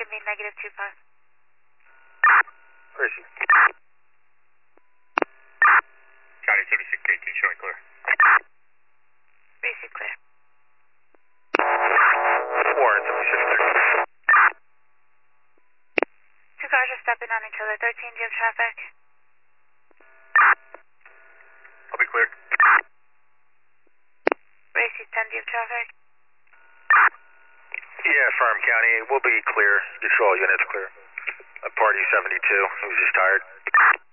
give me -25. Where is he? County 7618 showing clear. Receive clear. Warren 7618. Two cars are stepping on each other. 13, do you have traffic? I'll be clear. Racy 10, do you have traffic? Yeah, Farm County. We'll be clear. Get all units clear. Party 72. He was just tired.